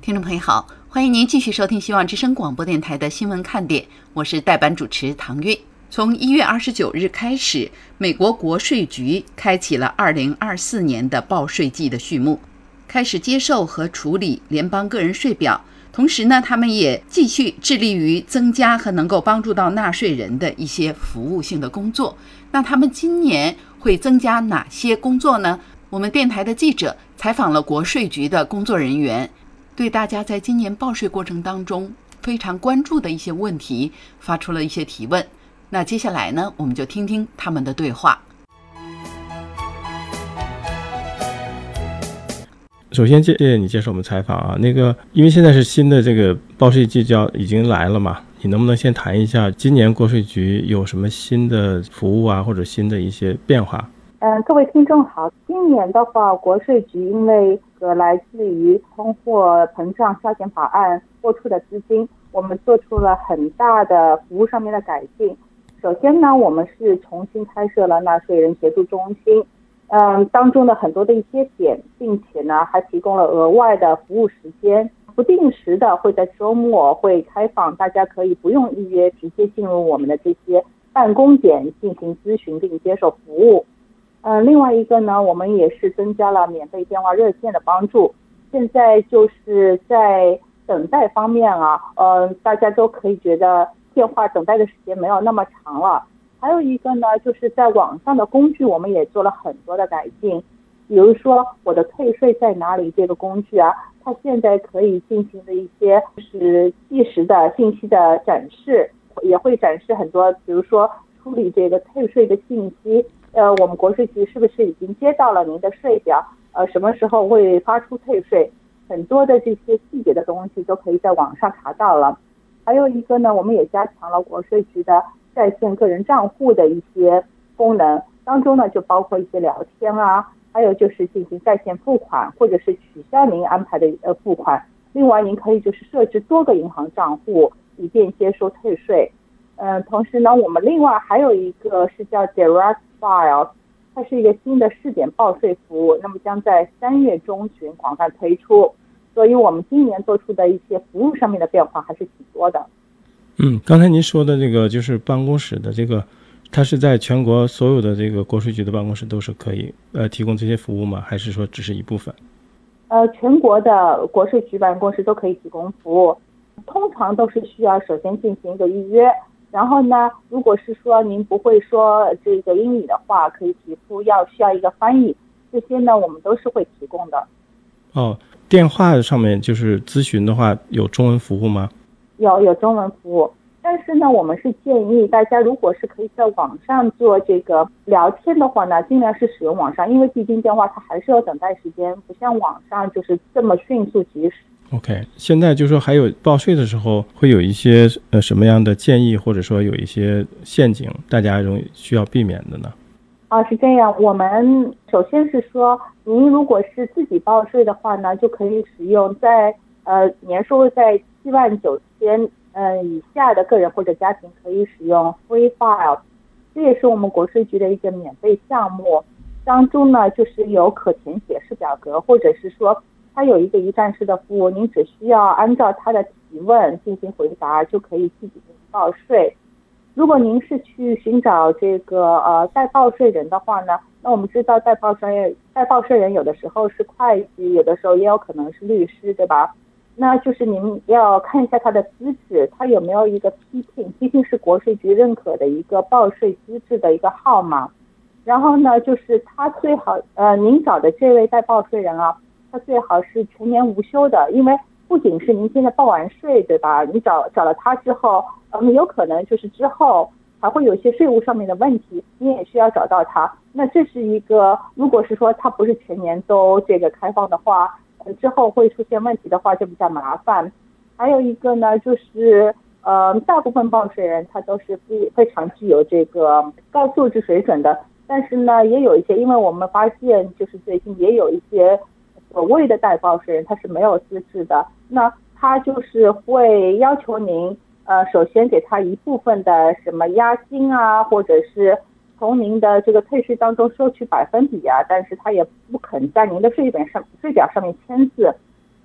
听众朋友好，欢迎您继续收听希望之声广播电台的新闻看点，我是代班主持唐韵。从1月29日开始，美国国税局开启了2024年的报税季的序幕，开始接受和处理联邦个人税表。同时呢，他们也继续致力于增加和能够帮助到纳税人的一些服务性的工作。那他们今年会增加哪些工作呢？我们电台的记者采访了国税局的工作人员，对大家在今年报税过程当中非常关注的一些问题发出了一些提问。那接下来呢，我们就听听他们的对话。 首先谢谢你接受我们采访啊，因为现在是新的这个报税季已经来了嘛，你能不能先谈一下今年国税局有什么新的服务啊，或者新的一些变化？ 各位听众好，今年的话，国税局因为来自于通货膨胀削减法案拨出的资金，我们做出了很大的服务上面的改进。首先呢，我们是重新开设了纳税人协助中心，当中的很多的一些点，并且呢还提供了额外的服务时间，不定时的会在周末会开放，大家可以不用预约，直接进入我们的这些办公点进行咨询并接受服务。另外一个呢，我们也是增加了免费电话热线的帮助。现在就是在等待方面啊，大家都可以觉得电话等待的时间没有那么长了。还有一个呢，就是在网上的工具我们也做了很多的改进，比如说我的退税在哪里这个工具啊，它现在可以进行的一些是即时的信息的展示，也会展示很多，比如说处理这个退税的信息，我们国税局是不是已经接到了您的税表，什么时候会发出退税，很多的这些细节的东西都可以在网上查到了。还有一个呢，我们也加强了国税局的在线个人账户的一些功能，当中呢就包括一些聊天啊，还有就是进行在线付款，或者是取消您安排的付款。另外您可以就是设置多个银行账户，以便接收退税。同时呢，我们另外还有一个是叫 Direct File， 它是一个新的试点报税服务，那么将在3月中旬广泛推出。所以我们今年做出的一些服务上面的变化还是挺多的。 刚才您说的这个就是办公室的这个，它是在全国所有的这个国税局的办公室都是可以提供这些服务吗？还是说只是一部分？ 全国的国税局办公室都可以提供服务，通常都是需要首先进行一个预约，然后呢，如果是说您不会说这个英语的话，可以提出需要一个翻译，这些呢我们都是会提供的。 电话上面就是咨询的话，有中文服务吗？ 有中文服务，但是呢，我们是建议大家如果是可以在网上做这个聊天的话呢，尽量是使用网上，因为毕竟电话它还是有等待时间，不像网上就是这么迅速及时。 OK， 现在就是说还有报税的时候会有一些什么样的建议，或者说有一些陷阱，大家需要避免的呢？ 是这样，我们首先是说，您如果是自己报税的话呢，就可以使用在年收入在79000以下的个人或者家庭可以使用 Free File， 这也是我们国税局的一个免费项目，当中呢就是有可填写式表格，或者是说它有一个一站式的服务，您只需要按照它的提问进行回答，就可以自己进行报税。如果您是去寻找这个代报税人的话呢，那我们知道代报税人有的时候是会计，有的时候也有可能是律师，对吧？那就是您要看一下他的资质，他有没有一个批是国税局认可的一个报税资质的一个号码。然后呢，就是他最好您找的这位代报税人啊，他最好是全年无休的，因为不仅是您现在报完税，对吧？你找了他之后，有可能就是之后还会有一些税务上面的问题，你也需要找到他。那这是一个，如果是说他不是全年都这个开放的话，之后会出现问题的话就比较麻烦。还有一个呢，就是大部分报税人他都是非常具有这个高素质水准的，但是呢，也有一些，因为我们发现就是最近也有一些所谓的代报税人他是没有资质的，那他就是会要求您首先给他一部分的什么押金啊，或者是从您的这个退税当中收取百分比啊，但是他也不肯在您的税表上面签字。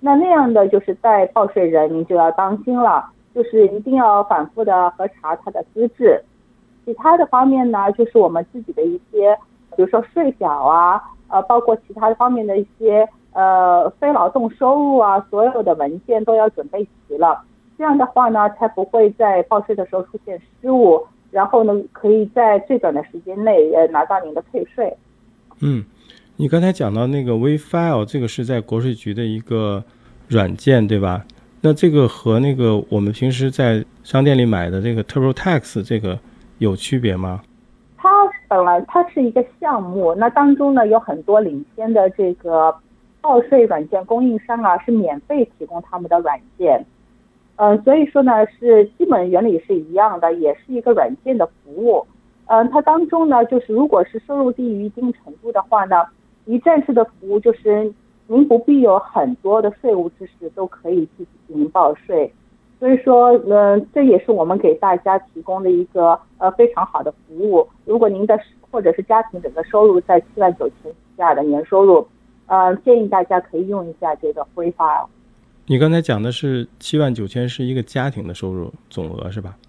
那样的就是代报税人，您就要当心了，就是一定要反复的核查他的资质。其他的方面呢，就是我们自己的一些，比如说税表啊，包括其他方面的一些非劳动收入啊，所有的文件都要准备齐了。这样的话呢，才不会在报税的时候出现失误，然后呢，可以在最短的时间内拿到您的退税。 你刚才讲到那个 WeFile， 这个是在国税局的一个软件，对吧？那这个和那个我们平时在商店里买的这个 TurboTax 这个有区别吗？ 它本来它是一个项目，那当中呢有很多领先的这个报税软件供应商啊，是免费提供他们的软件。所以说呢，是基本原理是一样的，也是一个软件的服务。它当中呢，就是如果是收入低于一定程度的话呢，一站式的服务就是您不必有很多的税务知识都可以自己进行报税。所以说，这也是我们给大家提供的一个非常好的服务。如果您的或者是家庭整个收入在7万9千以下的年收入，建议大家可以用一下这个 WeFile。 你刚才讲的是7万9千是一个家庭的收入总额是吧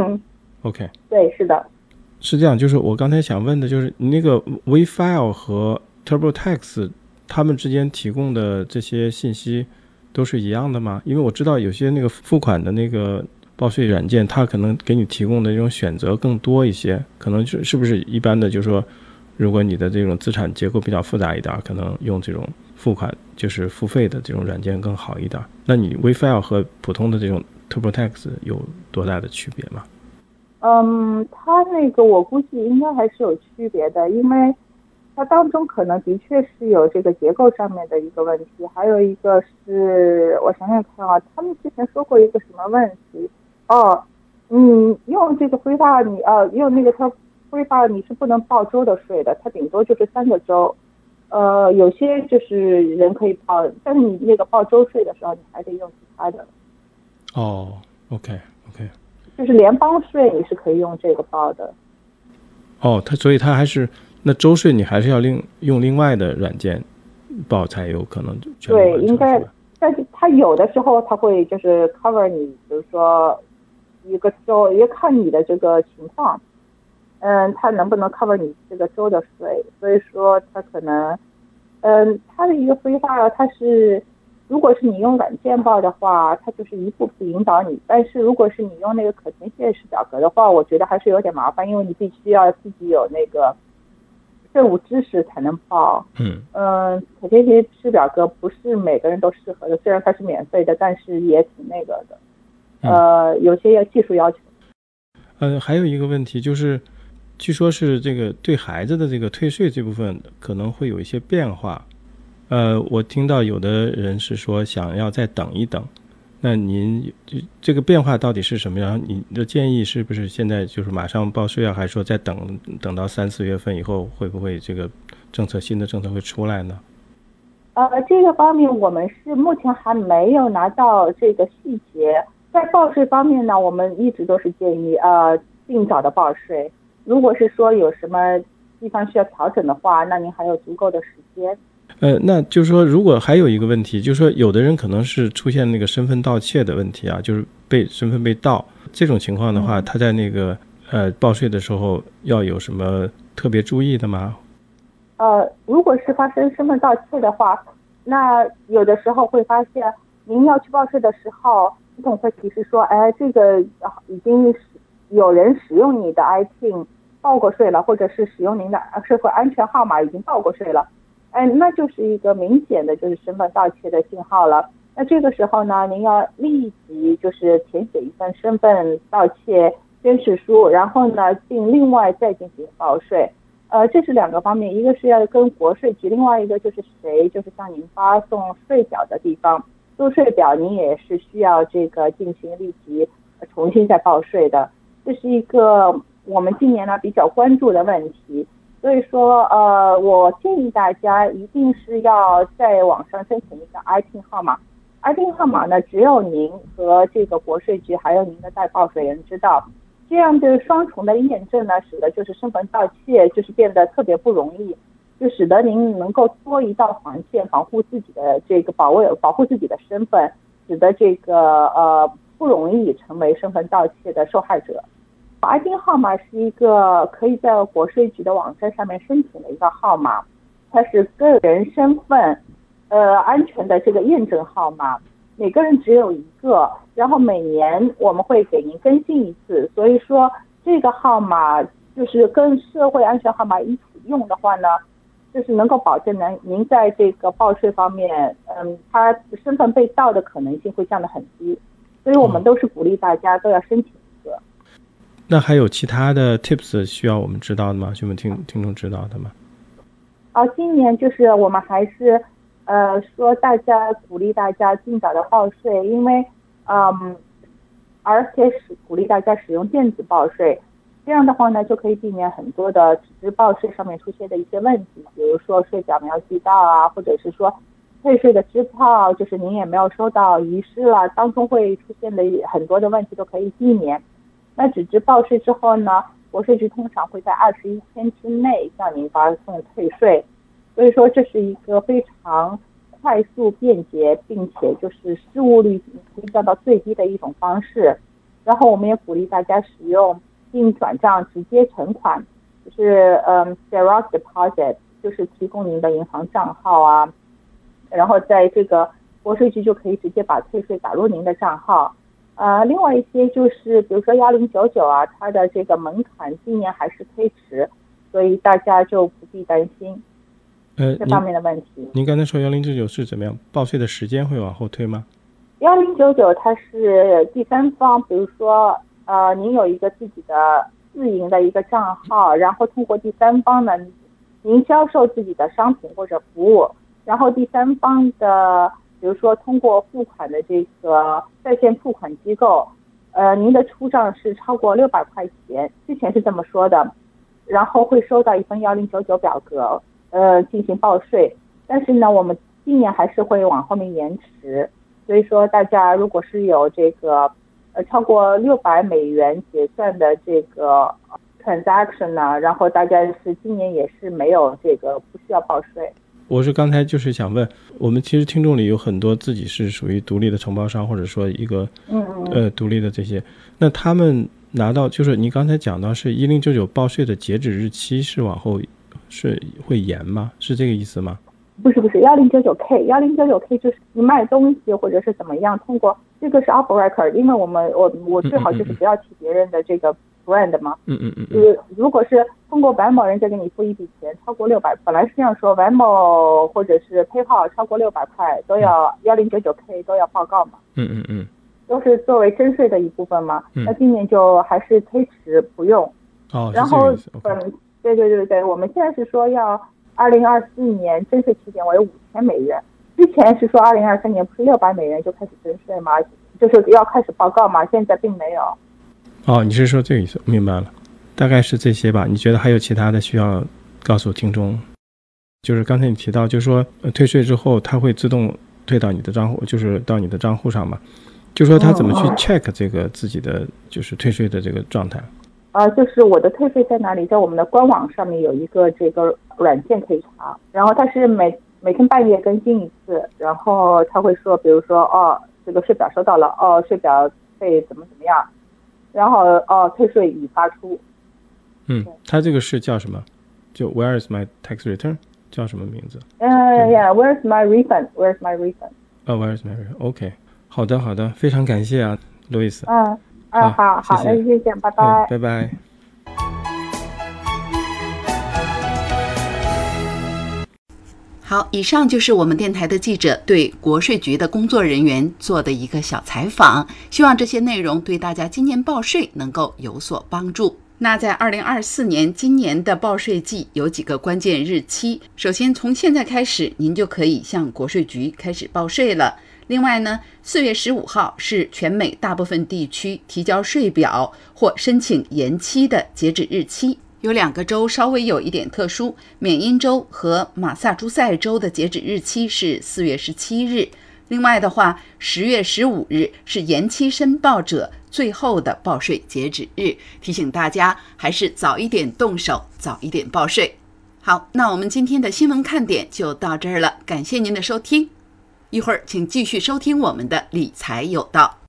？OK， 对，是的。 是这样，就是我刚才想问的就是那个 WeFile 和 TurboTax 他们之间提供的这些信息都是一样的吗？因为我知道有些那个付款的那个报税软件，它可能给你提供的这种选择更多一些，可能是不是一般的，就是说如果你的这种资产结构比较复杂一点，可能用这种付款就是付费的这种软件更好一点。那你 WeFile 和普通的这种 TurboTax 有多大的区别吗？ 它那个我估计应该还是有区别的，因为它当中可能的确是有这个结构上面的一个问题，还有一个是我想想看啊，他们之前说过一个什么问题用这个WeFile你用那个它WeFile你是不能报州的税的，它顶多就是3个州，有些就是人可以报，但是你那个报州税的时候你还得用其他的。 OK， 就是联邦税你是可以用这个报的。 所以它还是那州税你还是要用另外的软件报才有可能全部完成。对， 应该，但是它有的时候它会就是 cover 你，比如说一个州也看你的这个情况，它能不能 cover 你这个州的税，所以说它可能，它的一个规划它是。如果是你用软件报的话，它就是一步步引导你，但是如果是你用那个可填写式表格的话，我觉得还是有点麻烦，因为你必须要自己有那个税务知识才能报。可填写式表格不是每个人都适合的，虽然它是免费的，但是也挺那个的。有些技术要求。 还有一个问题就是，据说是这个对孩子的这个退税这部分可能会有一些变化。我听到有的人是说想要再等一等，那您这个变化到底是什么样？你的建议是不是现在就是马上报税啊，还是说再等到3、4月份以后，会不会这个新的政策会出来呢？ 这个方面我们是目前还没有拿到这个细节。在报税方面呢，我们一直都是建议尽早的报税。如果是说有什么地方需要调整的话，那您还有足够的时间。 那就是说，如果还有一个问题，就是说，有的人可能是出现那个身份盗窃的问题啊，就是身份被盗这种情况的话，他在那个报税的时候要有什么特别注意的吗？ 如果是发生身份盗窃的话，那有的时候会发现，您要去报税的时候，系统会提示说，这个已经有人使用你的 ITIN 报过税了，或者是使用您的社会安全号码已经报过税了。那就是一个明显的就是身份盗窃的信号了。那这个时候呢，您要立即就是填写一份身份盗窃宣誓书，然后呢，并另外再进行报税。这是2个方面，一个是要跟国税局，另外一个就是就是向您发送税表的地方做税表，您也是需要这个进行立即重新再报税的。这是一个我们今年呢比较关注的问题。所以说，我建议大家一定是要在网上申请一个 ITIN 号码。ITIN 号码呢，只有您和这个国税局还有您的代报税人知道。这样的双重的验证呢，使得就是身份盗窃就是变得特别不容易。 就使得您能够多一道防线，保护自己的这个保护自己的身份，使得这个不容易成为身份盗窃的受害者。ITIN 号码是一个可以在国税局的网站上面申请的一个号码，它是个人身份安全的这个验证号码，每个人只有一个，然后每年我们会给您更新一次，所以说这个号码就是跟社会安全号码一起用的话呢，就是能够保证您在这个报税方面，他身份被盗的可能性会降得很低，所以我们都是鼓励大家都要申请一个。 那还有其他的 tips 需要我们知道的吗？需要我们听众知道的吗？ 今年就是我们还是说鼓励大家尽早的报税，因为而且鼓励大家使用电子报税，这样的话呢就可以避免很多的纸质报税上面出现的一些问题，比如说税表没有寄到啊，或者是说退税的支票就是您也没有收到遗失了，当中会出现的很多的问题都可以避免。那纸质报税之后呢，国税局通常会在21天之内向您发送退税，所以说这是一个非常快速便捷，并且就是失误率可以降到最低的一种方式。然后我们也鼓励大家使用并转账直接存款，就是direct deposit， 就是提供您的银行账号啊，然后在这个国税局就可以直接把退税打入您的账号。另外一些就是比如说1099啊，它的这个门槛今年还是推迟，所以大家就不必担心这方面的问题。 您刚才说1099是怎么样？报税的时间会往后推吗 ？1099它是第三方，比如说您有一个自己的自营的一个账号，然后通过第三方呢，您销售自己的商品或者服务，然后第三方的比如说通过付款的这个在线付款机构，您的出账是超过600块钱，之前是这么说的，然后会收到一份1099表格，进行报税。但是呢，我们今年还是会往后面延迟，所以说大家如果是有这个超过$600结算的这个 transaction 呢，然后大家是今年也是没有这个不需要报税。 我是刚才就是想问，我们其实听众里有很多自己是属于独立的承包商，或者说一个独立的这些，那他们拿到就是你刚才讲到是1099报税的截止日期是往后是会延吗？是这个意思吗？ 不是 1099K 就是你卖东西或者是怎么样，通过这个是 off record， 因为我最好就是不要提别人的这个 brand 嘛。如果是通过 Venmo 人家给你付一笔钱超过600，本来是这样说 Venmo 或者是 PayPal 超过600块都要1099K 都要报告嘛。都是作为征税的一部分嘛。那今年就还是推迟不用。然后对，我们现在是说要2024年征税起点为$5000，之前是说2023年不是$600就开始征税吗？就是要开始报告嘛，现在并没有。 你是说这个意思，明白了，大概是这些吧。你觉得还有其他的需要告诉听众？就是刚才你提到，就是说退税之后，它会自动退到你的账户，就是到你的账户上嘛。就说他怎么去 check 这个自己的就是退税的这个状态？ 就是我的退税在哪里，在我们的官网上面有一个这个软件可以查，然后它是每天半夜更新一次，然后他会说，比如说这个税表收到了，税表费怎么样，然后退税已发出。 它这个是叫什么？就 Where is my tax return？ 叫什么名字 ？Where's my refund？ Where's my refund？ Where's my refund？OK， 好的，非常感谢啊，路易斯。 好，那就这样，拜拜。 拜拜。 好，以上就是我们电台的记者对国税局的工作人员做的一个小采访，希望这些内容对大家今年报税能够有所帮助。那在2024年今年的报税季有几个关键日期，首先从现在开始您就可以向国税局开始报税了。另外呢，4月15号是全美大部分地区提交税表或申请延期的截止日期。有2个州稍微有一点特殊，缅因州和马萨诸塞州的截止日期是4月17日。另外的话，10月15日是延期申报者最后的报税截止日，提醒大家还是早一点动手，早一点报税。 好，那我们今天的新闻看点就到这儿了，感谢您的收听。一会儿请继续收听我们的理财有道。